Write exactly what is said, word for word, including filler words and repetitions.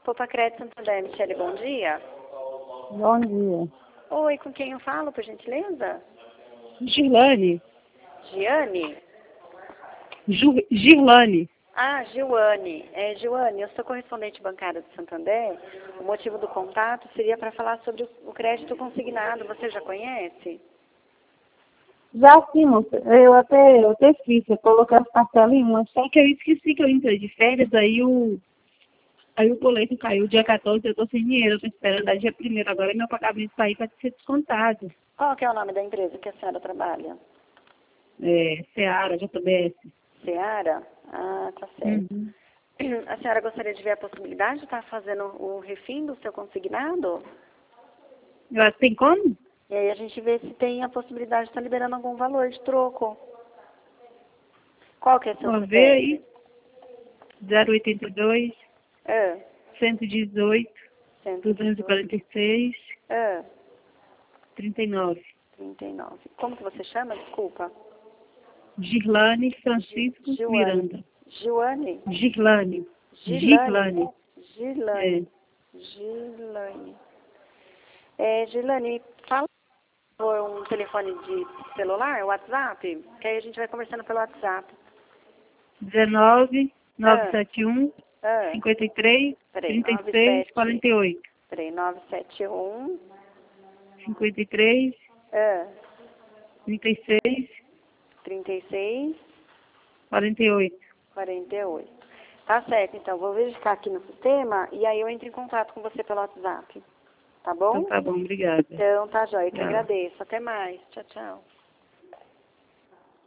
Poupa Crédito Santander, Michele, bom dia. Bom dia. Oi, com quem eu falo, por gentileza? Girlane. Giane? Ju, Girlane. Ah, Gilane. É, Gilane, eu sou correspondente bancária do Santander. O motivo do contato seria para falar sobre o crédito consignado. Você já conhece? Já sim, moça. Eu até, eu até fiz, eu coloquei as parcelas em uma, só que eu esqueci que eu entrei de férias, aí o, aí o boleto caiu dia quatorze, eu tô sem dinheiro, eu tô esperando dar dia primeiro, agora meu pagamento tá aí para ser descontado. Qual que é o nome da empresa que a senhora trabalha? É, Seara, J B S. Seara? Ah, tá certo. Uhum. A senhora gostaria de ver a possibilidade de estar fazendo o refim do seu consignado? Eu acho que tem como? E aí a gente vê se tem a possibilidade de estar liberando algum valor de troco. Qual que é seu Vamos C P ver F? aí. zero oitenta e dois, Ah, cento e dezoito, duzentos e quarenta e seis, ah, trinta e nove. trinta e nove. Como que você chama? Desculpa. Girlane Francisco Gilane. Miranda. Gilane? Girlane. Gilane. Girlane. É. Gilane. Gilane. É, Gilane, fala por um telefone de celular, WhatsApp, que aí a gente vai conversando pelo WhatsApp. dezenove, Ah, novecentos e setenta e um, ah, cinquenta e três, peraí, trinta e seis, nove sete, quarenta e oito. peraí, nove sete um, cinquenta e três, ah, trinta e seis, trinta e seis, quarenta e oito. quarenta e oito. Tá certo, então, vou verificar aqui no sistema e aí eu entro em contato com você pelo WhatsApp. Tá Então bom? tá bom, obrigada. Então, tá jóia, eu que Tchau. agradeço. Até mais. Tchau, tchau.